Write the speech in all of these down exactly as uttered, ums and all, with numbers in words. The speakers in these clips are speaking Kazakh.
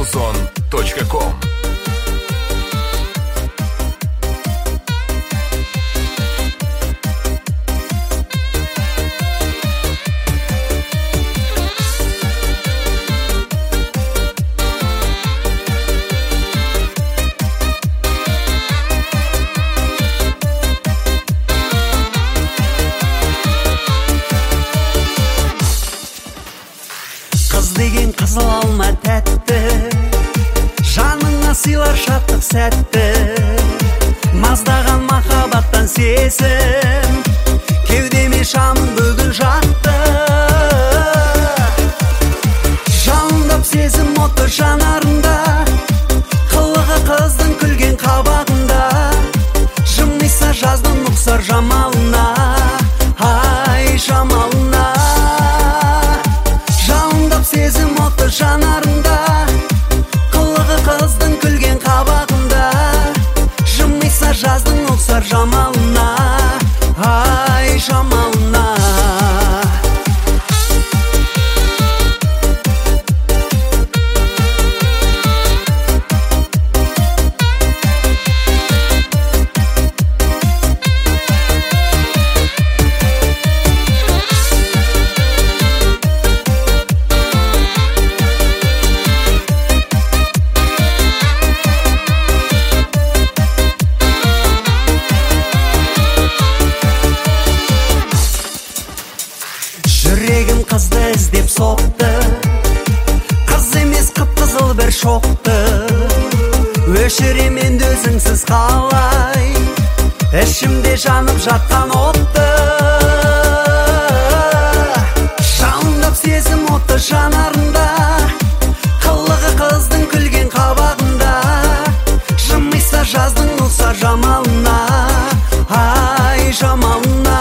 музон точка ком. Деген қызыл алма тәтті, жаныңа сыйлар шаттық сәтті, маздаған махаббаттан сезім, кеудеме шамың бүгін жатты. Жалындап сезім оты жанарында, қылығы қыздың күлген қабағында, жымиса жаздың ұқсар жамалына, ай жамалына. Сезім оты жанарында, қылығы қыздың күлген қабағында, жымиса жаздың ұқсар жамалына, ай жамалына. Жүрегім қызды іздеп соқты, қыз емес қып-қызыл бір шоқты, өшірем енді өзіңсіз қалай, ішімде жанып жатқан отты. Жалындап сезім оты жанарында, қылығы қыздың күлген қабағында, жымиса жаздың ұқсар жамалына, ай жамалына.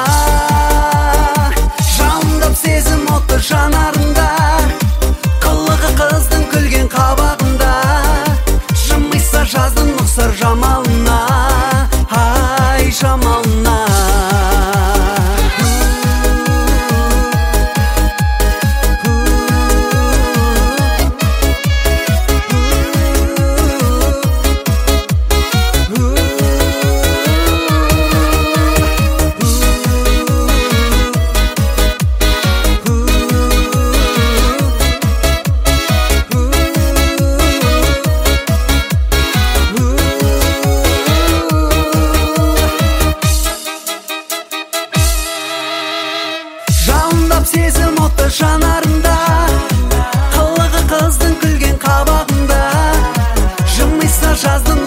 Сезім оты жанарында, қылығы қыздың күлген қабағында, жымиса жаздың ұқсар жамалына, ай жамалына. Сезім оты жанарында, қылығы қыздың күлген қабағында, жымиса жаздың